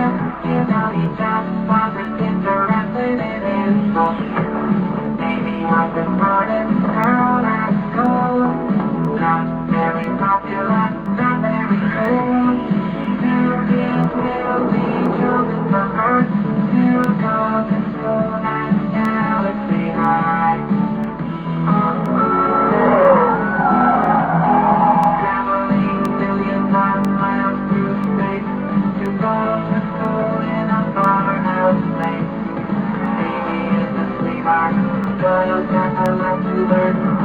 You know he just wasn't interested in his soul. Maybe I was brought in girl at school. Not very popular, not very cool. Still be chosen from Earth to go to school at Galaxy High. Traveling millions of miles through space to go to school in a farmhouse place. Maybe it's a sweetheart, but you'll just have to learn.